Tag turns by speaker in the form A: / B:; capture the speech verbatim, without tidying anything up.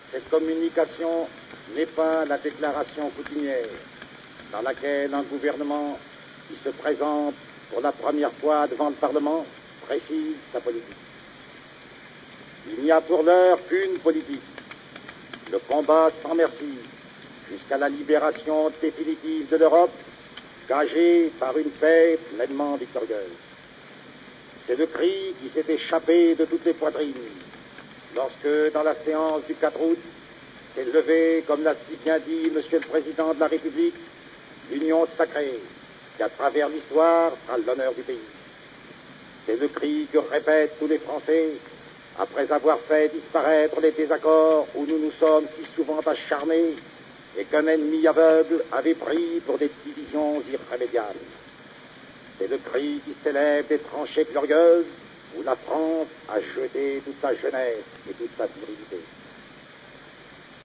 A: Cette communication n'est pas la déclaration coutumière dans laquelle un gouvernement qui se présente pour la première fois devant le Parlement précise sa politique. Il n'y a pour l'heure qu'une politique, le combat sans merci jusqu'à la libération définitive de l'Europe, gagée par une paix pleinement victorieuse. C'est le cri qui s'est échappé de toutes les poitrines lorsque, dans la séance du quatre août, s'est levé, comme l'a si bien dit Monsieur le Président de la République, l'union sacrée qui, à travers l'histoire, sera l'honneur du pays. C'est le cri que répètent tous les Français après avoir fait disparaître les désaccords où nous nous sommes si souvent acharnés et qu'un ennemi aveugle avait pris pour des divisions irrémédiables. C'est le cri qui s'élève des tranchées glorieuses où la France a jeté toute sa jeunesse et toute sa virilité.